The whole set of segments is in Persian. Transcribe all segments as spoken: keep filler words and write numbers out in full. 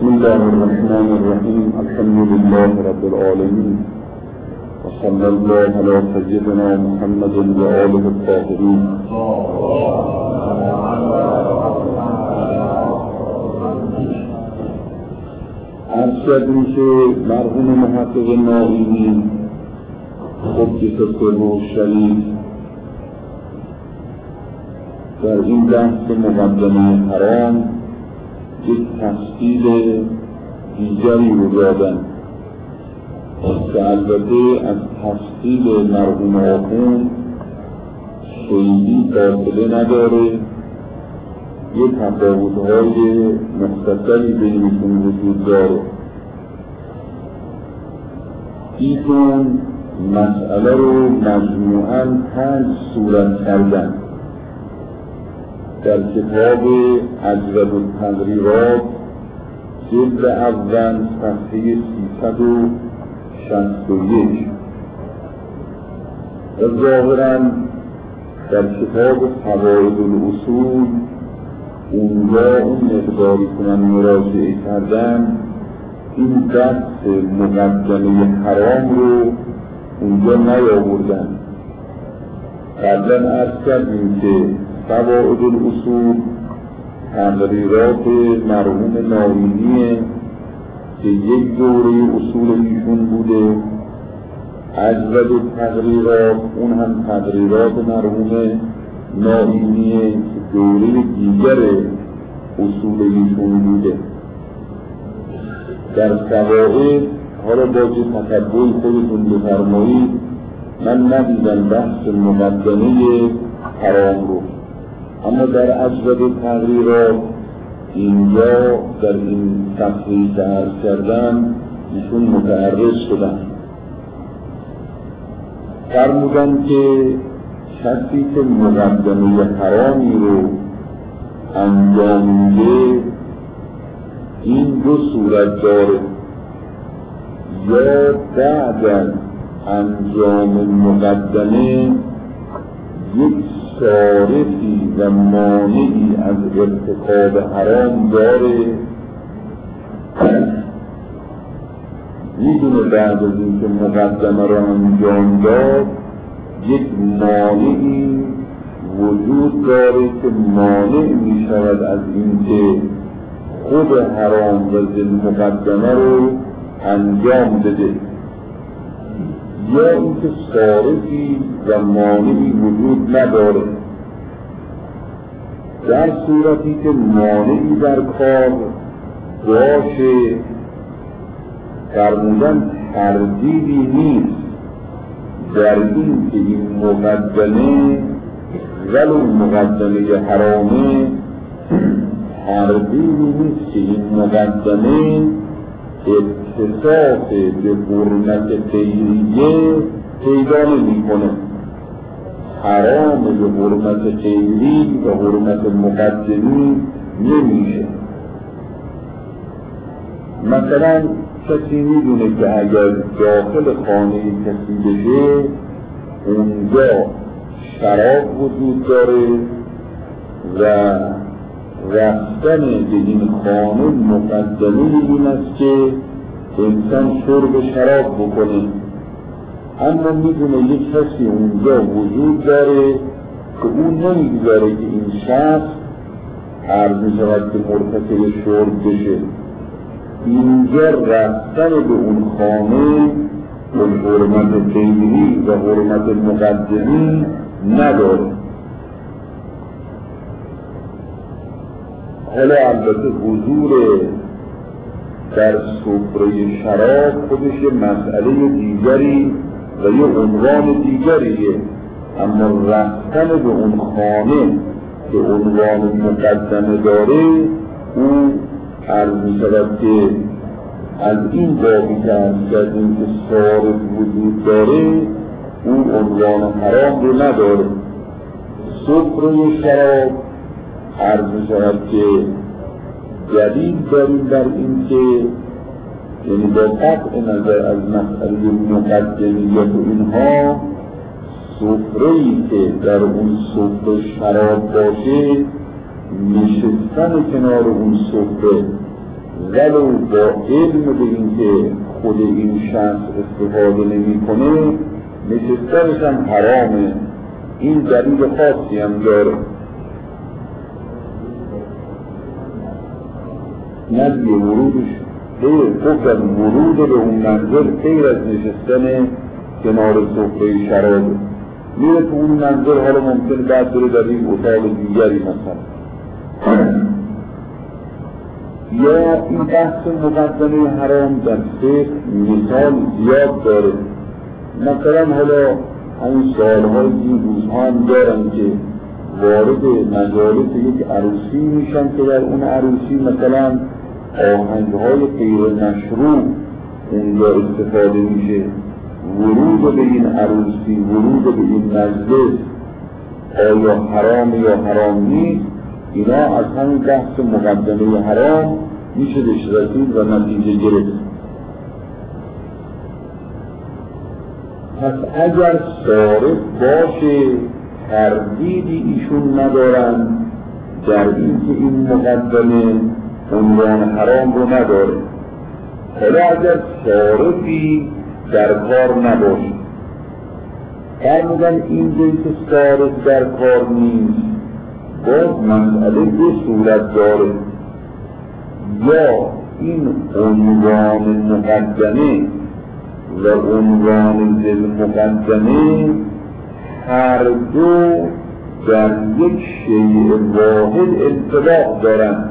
بسم الله الرحمن الرحیم. الحمد لله رب العالمین و صلی الله علی سیدنا محمد و آله الطاهرین. عرض کردیم که مرحوم محقق نائینی قدس سره شریف در این بحث مقدمه حرام یک تفصیل دیگری رو دادن که البته از تفصیل مرحوم آخوند خیلی فاصله نداره، یک تفاوت‌های مختصری بینشون وجود داره. ایشون مسئله رو مجموعاً پنج صورت کردن. در کتاب اجود التقریرات جلد اول صفحه سیصد و شصت و یک و ظاهراً در کتاب قواعد الاصول اونجا اون مقداری که من مراجعه کردم این بحث مقدمه حرام رو اونجا نیاوردن. قبلا عرض کردیم که قواعد الاصول تقریرات مرحوم نائینیه که یک دوره اصول ایشون بوده. اجود التقریرات اون هم تقریرات مرحوم نائینیه که دوره دیگر اصول ایشون بوده. در قواعد حالا با که تتبع خودتون بفرمایید، من ندیدم بحث مقدمه حرام رو، اما در اجود التقریرات اینجا در این صفحه‌ای که عرض کردم ایشون متعرض شدن. فرمودن که کسی که مقدمه حرامی رو انجام میده این دو صورت داره: یا بعد از انجام مقدمه یک صارفی و مانعی از ارتکاب حرام داره، میدونه بعد از اینکه مقدمه را انجام داد یک مانعی وجود داره که مانع می شود از اینکه خود حرام و ذی مقدمه رو انجام بده، یا اینکه صارفی و مانعی وجود نداره. در صورتی که مانعی در کار باشه فرمودن تردیدی نیست در این که این مقدمه ولو مقدمه حرامه، تردیدی نیست که این مقدمه اتصاف به حرمت غیریه پیدا نمی کنه. حرام به حرمت غیری و حرمت مقدمی نمیشه. مثلا کسی میدونه که اگر داخل خانه کسی بشه اونجا شراب وجود داره و رفتن به این خانه مقدمه این است که انسان شرب شراب بکنه، اما میدونه یک کسی اونجا وجود داره که اون نمیگذاره که این شخص عرض میشود که مرتکب شرب بشه. اینجا رفتن به اون خانه به حرمت غیری و حرمت مقدمی نداره. حالا البته حضور در سفره شراب خودش یه مسئله دیگری و یه عنوان دیگریه، اما رفتن به اون خانه که عنوان مقدمه داره اون عرض می شود که از این بابی که عرض کردیم که صارف وجود داره اون عنوان حرام رو نداره. سفره شراب عرض می شود که دلیل داریم در این که یعنی با قطع نظر از مسئله مقدمیت و اینها سفره‌ای که در اون سفره شراب باشه نشستن کنار اون سفره ولو با علم به اینکه خود این شخص استفاده نمی کنه نشستنش هم حرامه. این دلیل خاصی هم داره. ندیه ورودش گفتن ورود به اون منزل غیر از نشستن کنار سفره شراب میره تو اون منزل. حالا ممکنه بعد بره در این اتاق دیگری مثلا. یا این بحث مقدمه حرام در فقه مثال زیاد داره. مثلا حالا همین سالهای این روزها هم دارن که وارد مجالس یک عروسی میشن که در اون عروسی مثلا آهنگهای غیر مشروع اونجا استفاده میشه. ورود به این عروسی، ورود به این مجلس آیا حرام یا حرام نیست، اینا از همین بحث مقدمه حرام میشه بهش رسید و نتیجه گرفت. پس اگر صارف باشه تردیدی ایشون ندارن در این که این مقدمه عنوان حرام رو نداره. حالا اگر صارفی در کار نباشه، فرمودن این جایی که صارف در کار نیست باز مسئله دو صورت داره. یا این عنوان مقدمه و عنوان ذل مقدمه هر دو در یک شیء واحد انطباق دارند،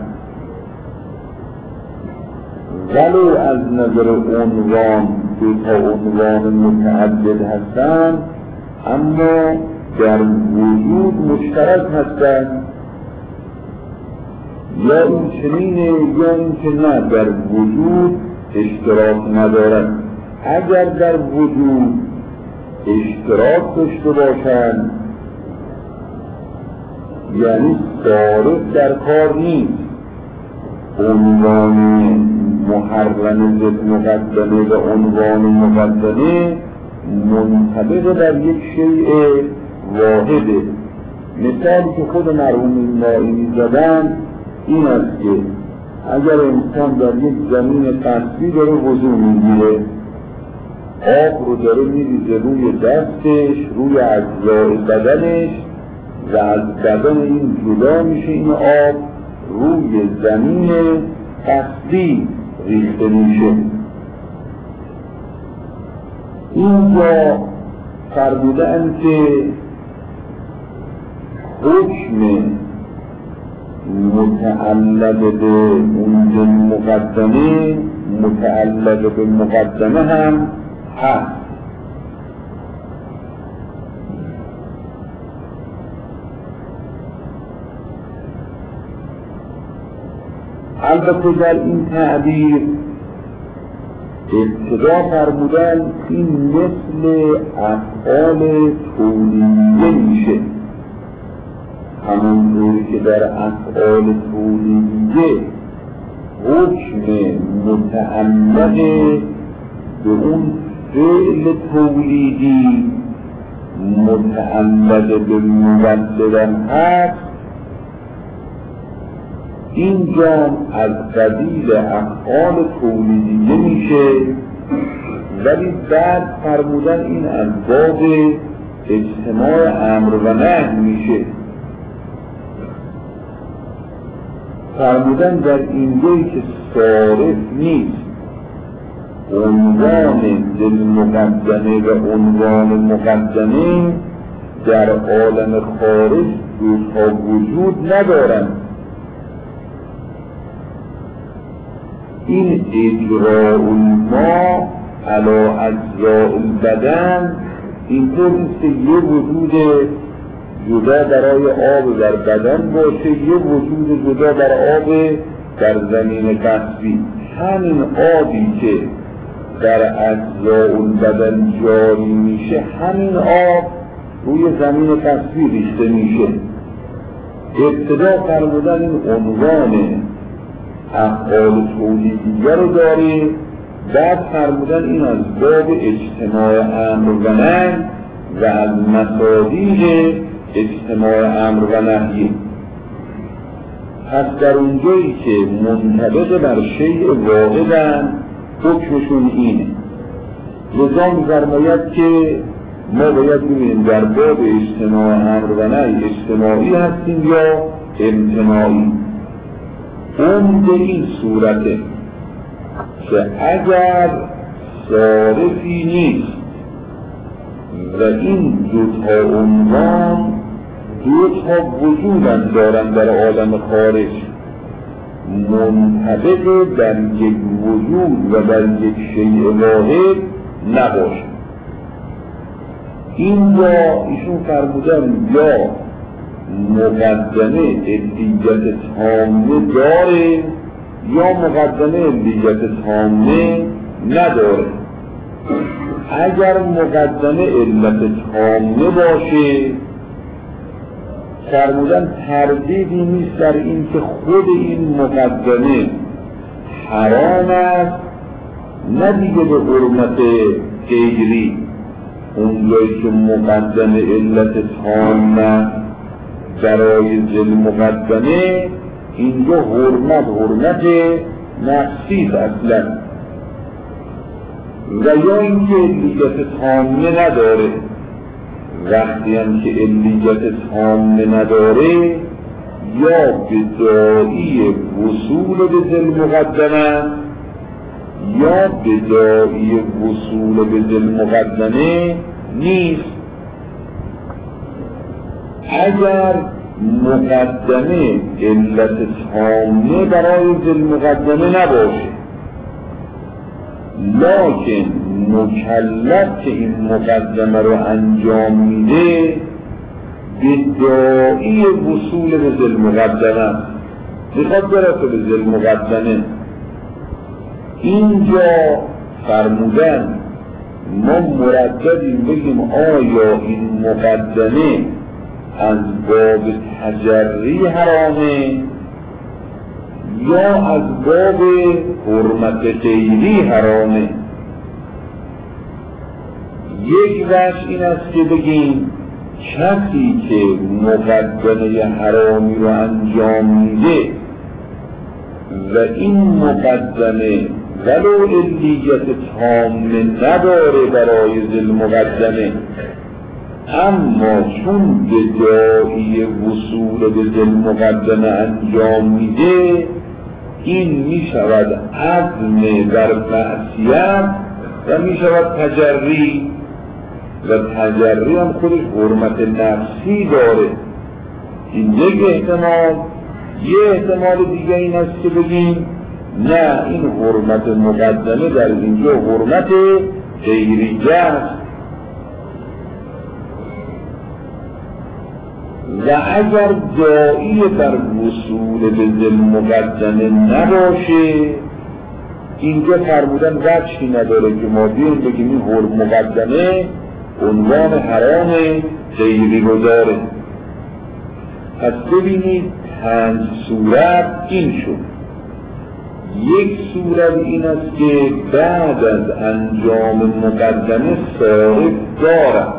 ولو از نظر عنوان دو تا عنوان متعدد هستند اما در وجود مشترک هستند. یا این چنینه یا این که نه، در وجود اشتراک ندارد. اگر در وجود اشتراک داشته باشند یعنی صارف در کار نیست، عنوان محرم ضد مقدمه و عنوان مقدمه منطبق در یک شیء واحده. مثالی که خود مرحوم نائینی زدن این است که اگر انسان در یک زمین قصبی داره وضو میگیره، آب رو داره میریزه روی دستش، روی اجزای بدنش و از بدن این جدا میشه، این آب روی زمین قصبی ریخته میشه. اینجا فرمودن که حکم متعلق به اون مقدمه متعلق به مقدمه هم هست. البته در این تعبیر ابتدا فرمودن این مثل افعال تولیدیه میشه، همونطوری که در افعال تولیدیه حکم متعلق به اون فعل تولیدی متعلق به مبدلن هست، اینجا از قبیل افعال تولیدیه میشه، ولی بعد فرمودن این از باب اجتماع امر و نهی میشه. فرمودن در این جایی که صارف نیست، عنوان ذل مقدمه و عنوان مقدمه در عالم خارج دوتا وجود ندارند. این اجراء الماء علی اجزاء البدن اینطور نیست که یه وجود جدا برای آب در بدن باشه، یه وجود جدا برای آب در زمین قصبی. همین آبی که در اجزاء البدن جاری میشه همین آب روی زمین قصبی ریخته میشه. ابتدا فرمودن این عنوان افعال تولیدیه رو داره، بعد فرمودن این از باب اجتماع امر و نهی و از مصادیق اجتماع امر و نهی. پس در اونجایی که منطبق بر شیء واحدن حکمشون اینه. لذا می‌فرماید که ما باید ببینیم در باب اجتماع امر و نهی اجتماعی هستیم یا امتناعی. عمد این صورته که اگر صارفی نیست و این دو تا عنوان دو تا وجودن دارن در عالم خارج، منطبق در یک وجود و در یک شیء واحد نباشه. اینجا ایشون فرمودن یا مقدمه علیت تامه داره یا مقدمه علیت تامه نداره. اگر مقدمه علت تامه باشه فرمودن تردیدی نیست در این که خود این مقدمه حرام است، نه دیگه به حرمت غیری. اونجایی که مقدمه علت تامه برای ذل مقدمه، اینجا حرمت حرمت نفسی اصلا، و یا اینکه علیت تامه نداره. وقتی هم که علیت تامه نداره یا به داعی وصول به ذل مقدمه یا به داعی وصول به ذل مقدمه نیست. اگر مقدمه علت تامه برای ذل مقدمه نباشه، لکن مکلف که این مقدمه رو انجام میده به داعی وصول به ذل مقدمه میخواد برسه به ذل مقدمه، اینجا فرمودن ما مرددیم بگیم آیا این مقدمه از باب تجری حرامه یا از باب حرمت غیری حرامه. یک وجه این است که بگیم کسی که مقدمه حرامی رو انجام میده و این مقدمه ولو علیت تامه نداره برای ذل مقدمه، اما چون به داعی وصول به ذل مقدمه انجام میده، این میشود عزم بر معصیت و میشود تجری، و تجری هم خودش حرمت نفسی داره. این یک احتمال. یه احتمال دیگه این است که بگیم نه، این حرمت مقدمه در اینجا حرمت غیریه است، و اگر داعی بر وصول به ذل مقدمه نباشه، اینجا فرمودن وجهی نداره که ما بیاییم بگیم این حرم مقدمه عنوان حرام غیری رو داره. پس ببینید پنج صورت این شد. یک صورت این است که بعد از انجام مقدمه صارف دارد.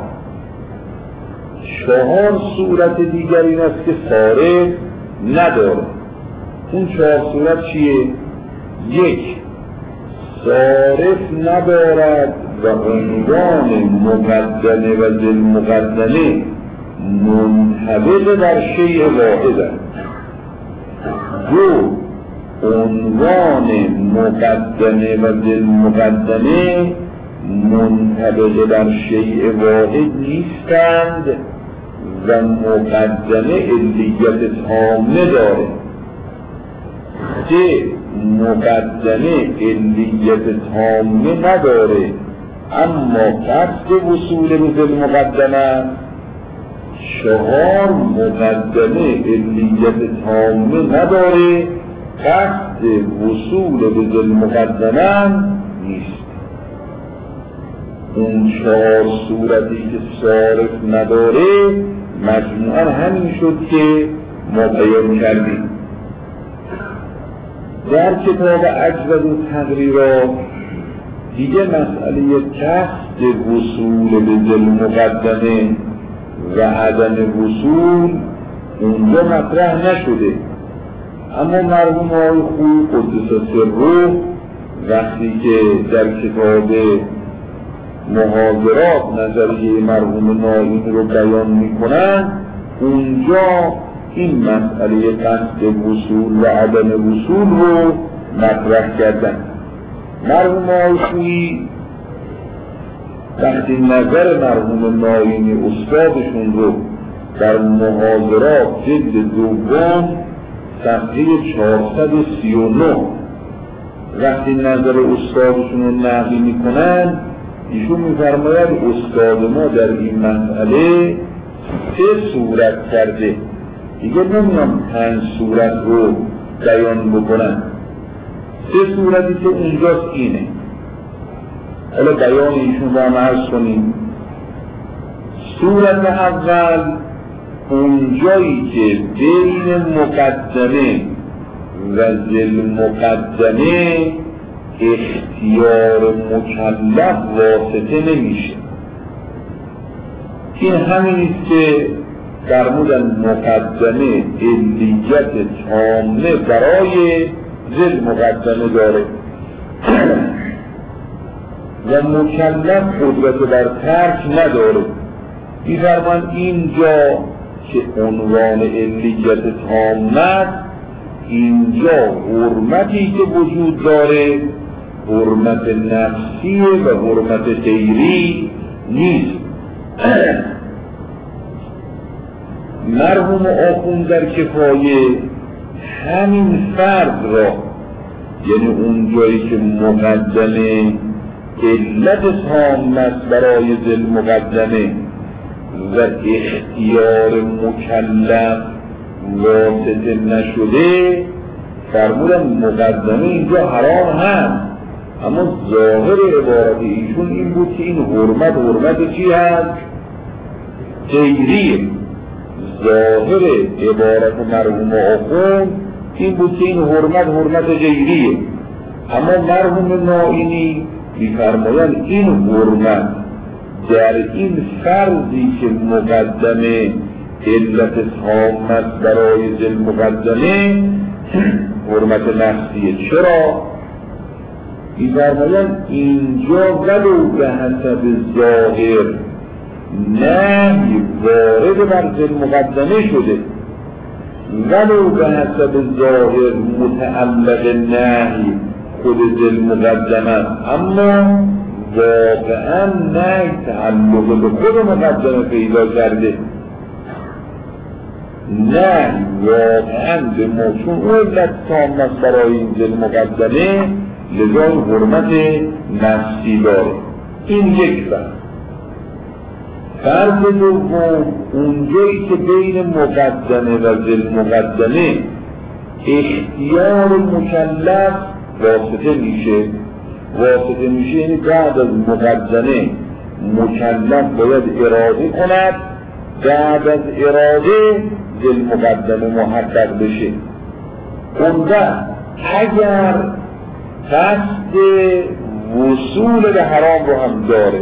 چهار صورت دیگر این است که صارف نداره. اون چهار صورت چیه؟ یک، صارف ندارد و عنوان مقدمه و ذل مقدمه منطبق بر شیء واحد است. دو، عنوان مقدمه و ذل مقدمه منطبق بر شیء واحد نیستند و مقدمه علیت تامه داره. سه، مقدمه علیت تامه نداره اما قصد وصول به ذل مقدمه. چهار، مقدمه علیت تامه نداره قصد وصول به ذل مقدمه نیست. اون چهار صورتی که صارف نداره مجموعاً همین شد که ما بیان کردیم. در کتاب اجود و تقریرات دیگه مسئله قصد وصول به ذل مقدمه و عدم وصول اونجا مطرح نشده. اما مرحوم آقای خویی قدس سره وقتی که در کتاب محاضرات نظریه مرحوم نائینی رو بیان میکنن، اونجا این مسئله قصد وصول و عدم وصول رو مطرح کردن. مرحوم آقای خویی وقتی نظر مرحوم نائینی استادشون رو در محاضرات جلد دوم صفحه چهارصد و سی و نه وقتی نظر استادشون رو نقل میکنن، ایشون میفرماید استاد ما در این مسئله سه صورت کرده، دیگه نمیدونم پنج صورت رو بیان بکنن. سه صورتی که اونجاست اینه. حالا بیان ایشون رو هم عرض کنیم. صورت اول اونجایی که بین مقدمه و ذل مقدمه اختیار مکلف واسطه نمیشه. این همینیست که فرمودن مقدمه علیت تامه برای ذل مقدمه داره و مکلف قدرت بر ترک نداره. می‌فرمان اینجا که عنوان علیت تامه، اینجا حرمتی که وجود داره حرمت نفسی و حرمت غیری نیست. مرحوم آخوند در کفایه همین فرد را، یعنی اون جایی که مقدمه علت تامه برای ذل مقدمه و اختیار مکلف واسطه نشده، فرمودن مقدمه اینجا حرام هم، اما ظاهر عبارت ایشون این بود که این حرمت حرمت چی هست؟ غیریه. ظاهر عبارت مرحوم آخوند این بود که این حرمت حرمت غیریه، اما مرحوم نائینی می‌فرمایند این حرمت در این فرضی که مقدمه علت تامه برای ذل مقدمه حرمت نفسیه. چرا؟ می‌فرمایند اینجا ولو به حسب ظاهر نهی وارد بر ذل مقدمه شده، ولو به حسب ظاهر متعلق نهی خود ذل مقدمه، اما واقعا نهی تعلق به خود مقدمه پیدا کرده. نهی واقعا به موچون او علت تامه برای این ذل مقدمه، لذا حرمت نفسی داره. این یک فرق. فرق دوم اونجایی که بین مقدمه و ذل مقدمه اختیار مکلف واسطه میشه. واسطه میشه یعنی بعد از مقدمه مکلف باید اراده کند، بعد از اراده ذل مقدمه محقق بشه. اونجا اگر قصد وصول به حرام رو هم داره،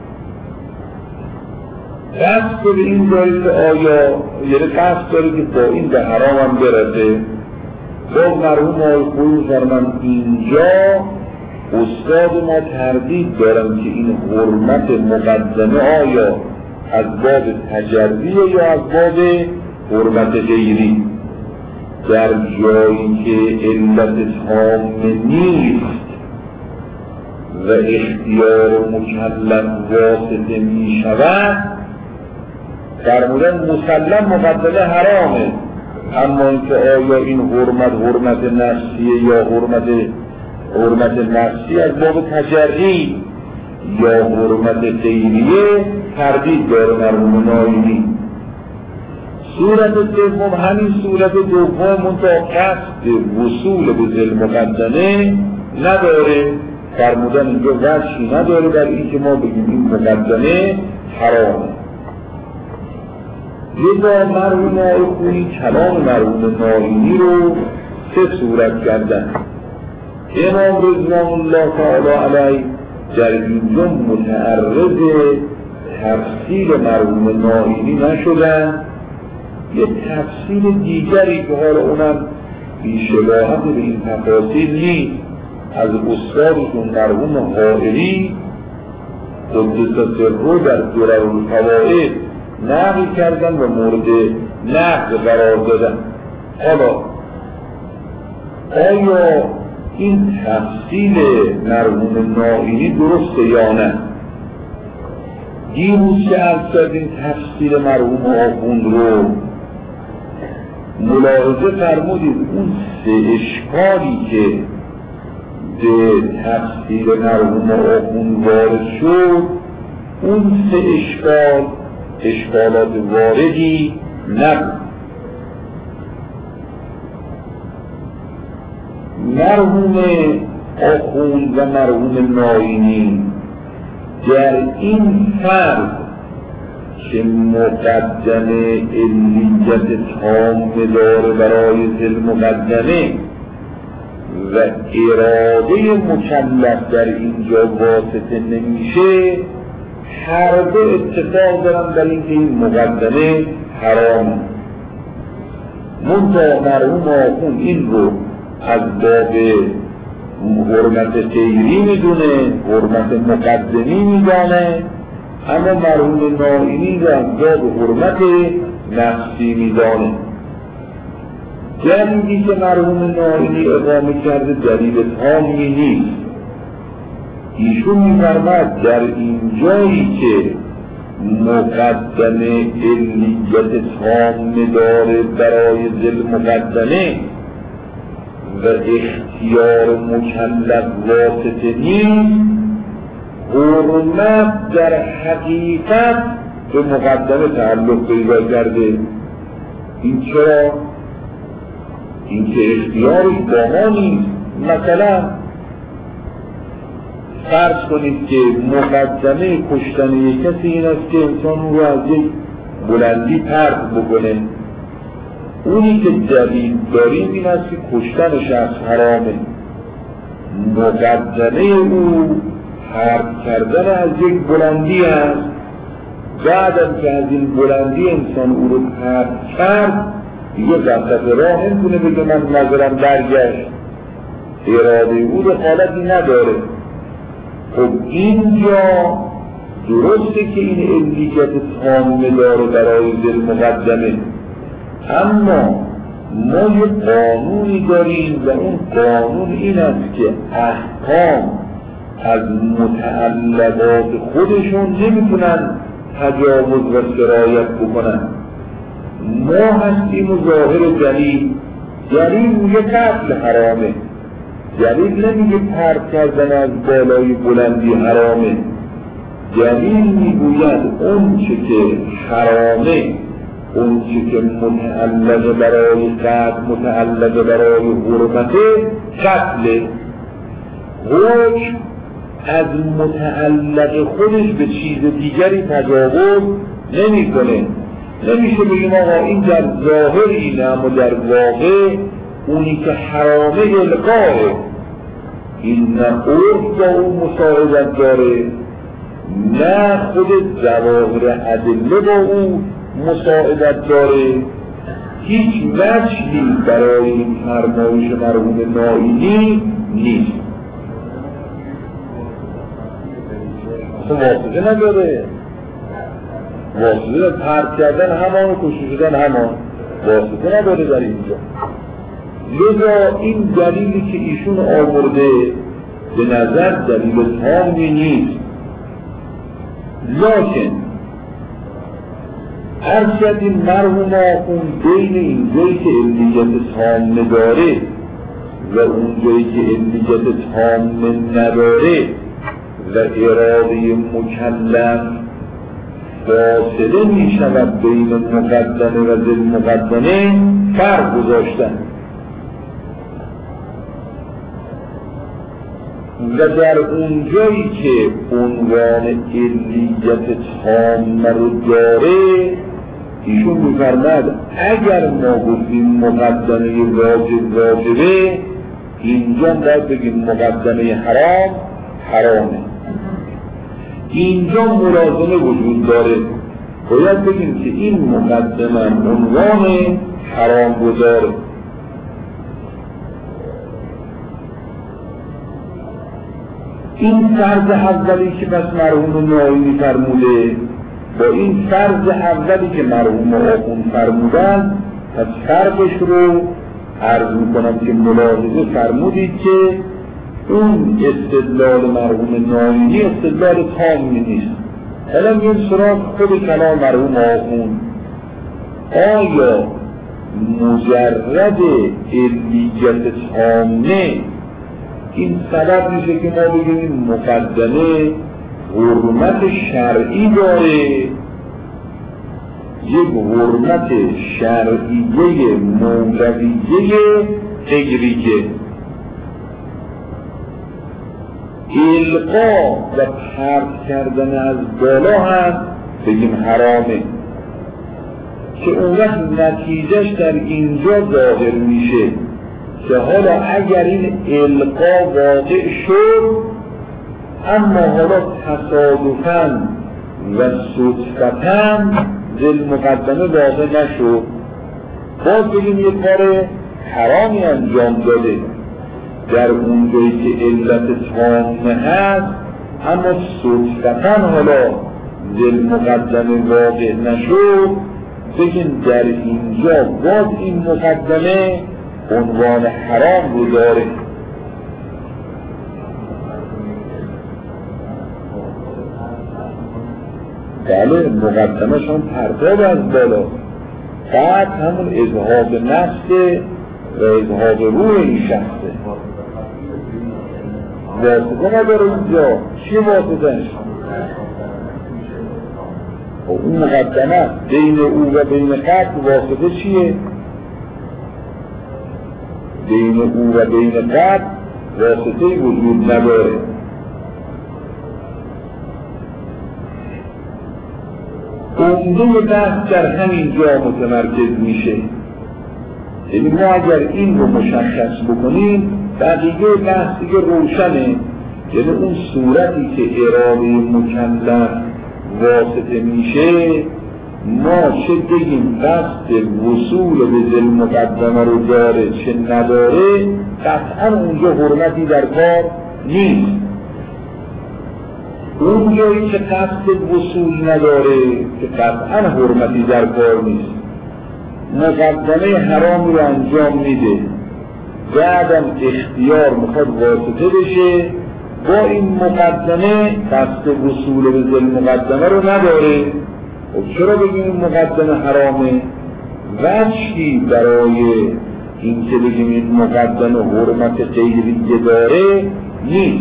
قصد به این داره که آیا یعنی قصد داره که با این به حرام هم برسه، با مرحوم آقای خویی فرمان اینجا استاد ما تردید دارن که این حرمت مقدمه آیا از باب تجربیه یا از باب حرمت غیری. در جایی که علت تامه نیست و اختیار مکلف واسطه می شود، فرمودن مسلم مقدمه حرامه، اما اینکه آیا این حرمت حرمت نفسیه یا حرمت حرمت نفسی از باب تجربی یا حرمت غیریه، تردید داره مرحوم نائینی. صورت دوم همین صورت دوم منتها قصد وصول به ذل مقدمه نداره، فرمودن اینجا وجهی نداره در این که ما بگیم این مقدمه حرامه. لذا مرحوم آقای خویی کلام مرحوم نائینی رو سه صورت کردن. امام رضوان الله تعالی علیه در اینجا متعرض تفسیر مرحوم نائینی نشدن، یه تفسیر دیگری که حالا اونم بی‌شباهت به این تفاصیل نیست. از استادشون مرحوم حائری قدس سره در دررالفوائد نقل کردن و مورد نقد قرار دادن. حالا آیا این تفصیل مرحوم نائینی درسته یا نه؟ دیروز که عرض کردیم تفصیل مرحوم آخوند رو ملاحظه فرمودید، اون سه اشکالی که به تفصیل مرحوم آخوند وارد شد، اون سه اشکال اشکالات واردی نبود. مرحوم آخوند و مرحوم نائینی در این فرض که مقدمه علیت تام داره برای ذی المقدمه و اراده مکلف در اینجا واسطه نمیشه، هر دو اتفاق دارن در اینکه این مقدمه حرامه. منتها مرحوم آخوند این رو از باب حرمت غیری میدونه، حرمت مقدمی میدانه، اما مرحوم نائینی رو از باب حرمت نفسی میدانه. دلیلی که مرحوم نائینی اقامه کرده دلیل تامی نیست. ایشون می‌فرماید در این جایی که مقدمه علیت تام داره برای ذی المقدمه و اختیار مکلف واسطه نیست، حرمت در حقیقت به مقدمه تعلق پیدا کرده. این چرا؟ این که اختیارش با ما نیست. مثلا فرض کنید که مقدمه کشتن یک کسی این است که انسان رو از یک بلندی پرت بکنه. اونی که دلیل داریم این است که کشتن شخص حرامه. مقدمه او پرت کردن از یک بلندی است. بعدم که از این بلندی انسان او رو پرت کرد، دیگه وسط راه نمیتونه بگه من نظرم برگشت، اراده او دخالتی نداره. خب اینجا درسته که این علیت تام داره برای ذی المقدمه، اما ما یه قانونی داریم و اون قانون این است که احکام از متعلقات خودشون نمیتونن تجاوز و سرایت بکنن. ما هستیم و ظاهر دلیل، دلیل میگه قتل حرامه، دلیل نمیگه پرت کردن از بالای بلندی حرامه. دلیل میگوید اون چه که حرامه، اون چه که متعلق برای قتل، متعلق برای حرمته، قتل. حکم از متعلق خودش به چیز دیگری تجاوز نمی کنه. نمیشه بگیم آقا این در ظاهر اینه، اما در واقع اونی که حرامه القاه، این نه عرف با اون مساعدت داره، نه خود ظواهر ادله با اون مساعدت داره. هیچ وجهی برای این فرمایش مرحوم نائینی نیست. واسطه نداره، واسطه پرت کردن همان و کشته شدن همان، واسطه نداره در اینجا. لذا این دلیلی که ایشون آورده به نظر دلیل تامی نیست. لکن هر شدی مرحوم آخوند بین این جایی که علیت تام داره و اون جایی که علیت تام نداره و اراده مکلف فاصله می شود بین مقدمه و ذی المقدمه فرق گذاشتن و در اونجایی که عنوان علیت تام رو داره ایشون می‌فرماید اگر ما گفتیم مقدمه واجب واجبه، اینجا باید بگیم مقدمه حرام حرامه. اینجا ملازمه وجود داره، باید بگیم که این مقدمه عنوان حرام گذاره. این فرض اولی که پس مرحوم ناینی فرموده با این فرض اولی که مرحوم آخوند فرمودن، پس فرقش رو عرض میکنم که ملاحظه فرمودید که اون استدلال مرحوم ناینی استدلال تامی نیست. حالا میگیم سراغ خود کلام مرحوم آخوند. آیا مجرد علیت تامه این سبب میشه که ما بگیم مقدمه حرمت شرعی داره، یک حرمت شرعیه مولویه غیریه؟ القا و پرت کردن از بالا هم بگیم حرامه که اون وقت نتیجهش در اینجا ظاهر میشه که حالا اگر این القا واقع شد اما حالا تصادفاً و صدفتاً ذل مقدمه واقع نشد، باز بگیم یک کار حرامی انجام داده در اون جایی که علت تامه هست، اما صدفتاً حالا ذل مقدمه واقع نشد، بگیم در اینجا باز این مقدمه عنوان حرام رو داره. بله، مقدمه شون پرتاب از بالا، بعد همون اذهاب نفس و اذهاب روح این شخصه. واسطه نداره اینجا، چی واسطهش؟ اون مقدمه بین او و بین قبل واسطه چیه؟ بین او و بین قبل واسطه وجود نداره. عمده بحث در همین جا متمرکز میشه. یعنی ما اگر این رو مشخص بکنیم بقیه بحث دیگه روشنه. یعنی اون صورتی که اراده مکلف واسطه میشه، ما چه بگیم قصد وصول به ذل مقدمه رو داره چه نداره، قطعا اونجا حرمتی در کار نیست. اونجایی که قصد وصول نداره که قطعا حرمتی در کار نیست. مقدمه حرام رو انجام میده، بعدم اختیار میخواد واسطه بشه، با این مقدمه قصد وصول به ذل مقدمه رو نداره. خب چرا بگیم مقدمه حرامه؟ وجهی برای این که بگیم این مقدمه حرمت غیریه داره نیست.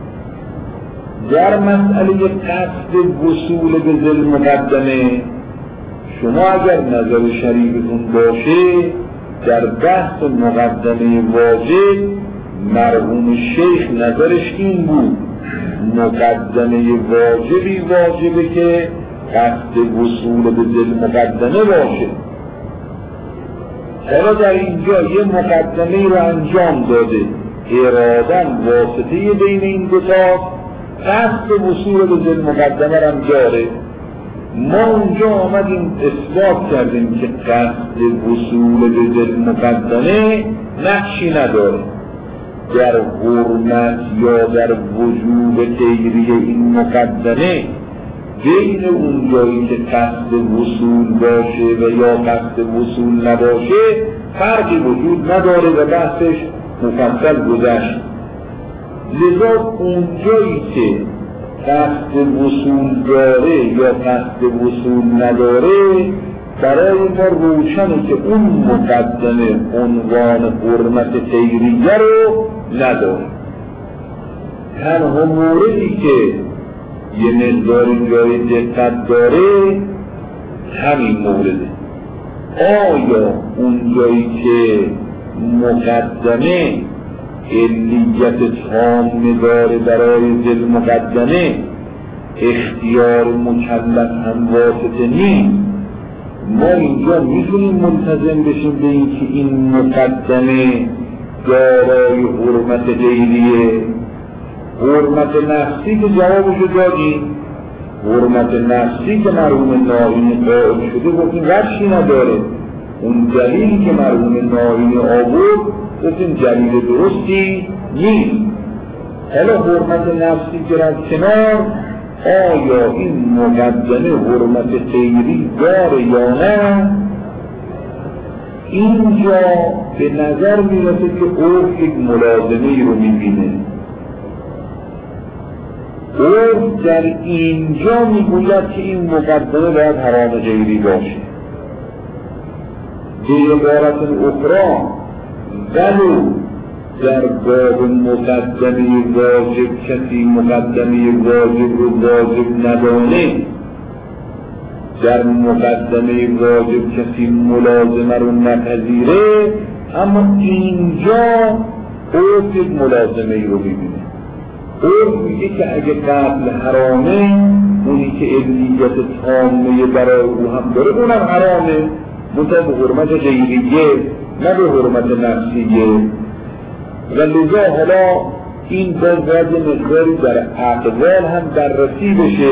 در مسئله قصد وصول به ذل مقدمه شما اگر نظر شریفتون باشه، در بحث مقدمه واجب مرحوم شیخ نظرش این بود مقدمه واجبی واجبه که قصد وصول به ذل مقدمه باشه. حالا در اینجا یه مقدمه رو انجام داده، ارادن واسطه بین این دو تا قصد وصول به ذل مقدمه رو هم داره. ما اونجا آمدیم اثبات کردیم که قصد وصول به ذل مقدمه نقشی نداره در حرمت یا در وجوب غیری این مقدمه. بین اون جایی که قصد وصول باشه و یا قصد وصول نباشه فرقی وجود نداره و بحثش مفصل گذشت. لذا اون جایی که قصد وصول داره یا قصد وصول نداره برای ما روشنه که اون مقدمه عنوان حرمت غیریه رو نداره. تنها موردی که یه مقدار جای دقت داره همین مورده. آیا اون جایی که مقدمه علیت تام داره برای ذل مقدمه اختیار مکلف هم واسطه نیست، ما اینجا میتونیم ملتزم بشیم به این که این مقدمه دارای حرمت غیریه؟ حرمت نفسی که جوابشو دادیم، حرمت نفسی که مرحوم ناینی قائل شده گفتیم ربطی نداره. اون دلیلی که مرحوم ناینی آورد گفتیم دلیل درستی نیست. حالا حرمت نفسی که از کنار، آیا این مقدمه حرمت غیری داره یا نه؟ اینجا به نظر میرسه که عرف یک ملازمه رو میبینه. عرف در اینجا میگوید که این مقدمه باید حرام غیری باشه. به عبارت اخرى ولو در باب مقدمه واجب کسی مقدمه واجب رو واجب ندانه، در مقدمه واجب کسی ملازمه رو نپذیره، اما اینجا عرف یک ملازمه رو ببینه. عرف میگه که اگه قتل حرامه، اونی که علیت تامه برای او هم داره اونم حرامه، منتها به حرمت غیریه نه به حرمت نفسیه. و لذا حالا این باز باید مقداری در اقوال هم بررسی بشه.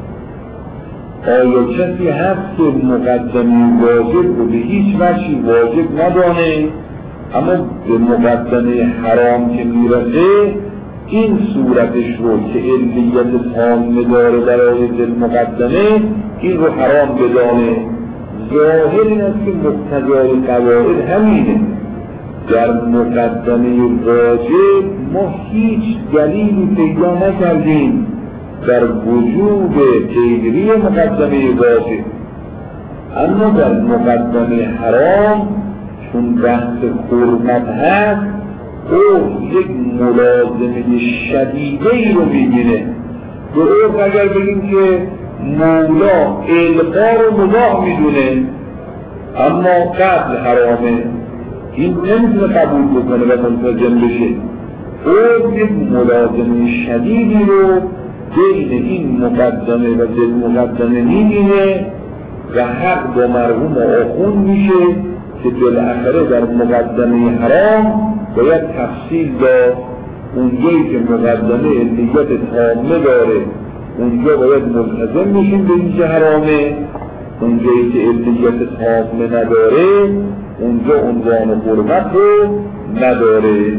آیا کسی هست که مقدمه واجب رو به هیچ وجهی واجب ندانه، اما به مقدمه حرام که میرسه این صورتش رو که علیت تامه داره برای دل مقدمه، این رو حرام بدانه. ظاهر این است که مقتضای قواعد همینه. در مقدمه واجب ما هیچ دلیلی پیدا نکردیم در وجود غیری مقدمه واجب، اما در مقدمه حرام چون بحث حرمت هست او یک ملازمه شدیده ای رو میبینه. به او اگر بگیم که مولا القا رو مباح میدونه اما قتل حرامه، این نمیتونه قبول بکنه و منتظم بشه. او یک ملازمه شدیدی رو بین این مقدمه و دل مقدمه میبینه و حق با مرحوم آخون میشه که بالاخره در مقدمه حرام باید تفصیل داد. اونجایی که مقدمه علیت تامه داره اونجا باید ملتزم میشیم به اینکه حرامه، اونجایی که علیت تامه نداره اونجا عنوان حرمت رو نداره.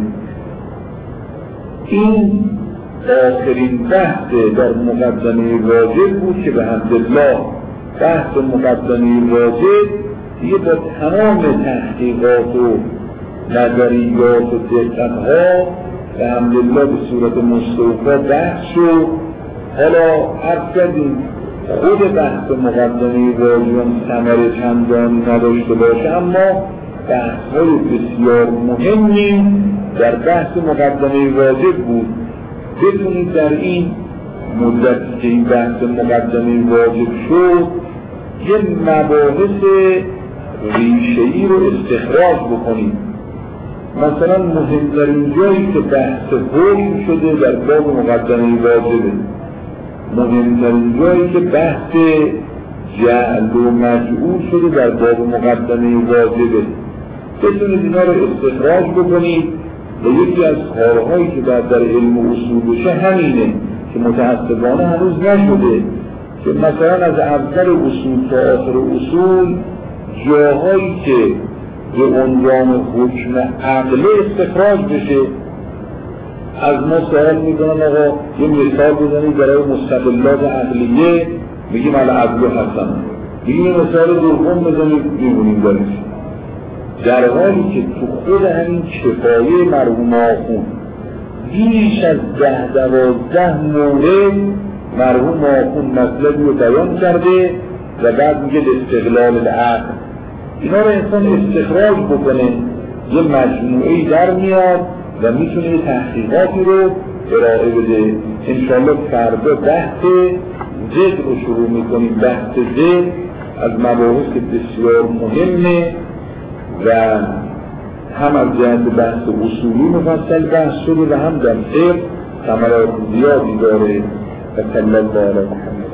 این آخرین بحث در مقدمه واجب بود که به حمدالله بحث مقدمه واجب دیگه با تمام تحقیقات و نظریات و دقت‌ها به حمدالله به صورت مستوفا بحث شد. حالا عرض کردیم خود بحث مقدمه واجب ثمره چندانی نداشته باشه، اما بحث‌های بسیار مهمی در بحث مقدمه واجب بود. بتونید در این مدتی که این بحث مقدمه واجب شد یه مباحث ریشه‌ای رو استخراج بکنید. مثلا مهمترین جایی که بحث حکم شده در باب مقدمه واجبه، مهمترین جایی که بحث جعل و مجعول شده در باب مقدمه واجبه. بتونید اینا رو استخراج بکنید و یکی از کارهایی که باید در علم اصول بشه همینه که متاسفانه هنوز نشده، که مثلا از اول اصول تا آخر اصول جاهایی که به عنوان حکم عقلی استخراج بشه از ما سوال میکنن آقا یه مثال بزنید برای مستقلات عقلیه، میگیم العدل حسن، میگیم مثال دوم بزنید میبونیم دارش، در حالی که تو خود همین کفایه مرحوم آخون بیش از ده دوازده مورد مرحوم آخون مطلبی رو بیان کرده و بعد میگه استقلال العقل. اینا رو انسان استخراج بکنه یه مجموعه‌ای در میاد و میتونه تحقیقاتی رو ارائه بده. انشاءالله فردا بحث ذکر رو شروع میکنیم. بحث ذکر از مباحث بسیار مهمه و هم از جهت بحث اصولی مفصل بحث شده و هم در فقه ثمرات زیادی داره. و صلی الله علیه و سلم.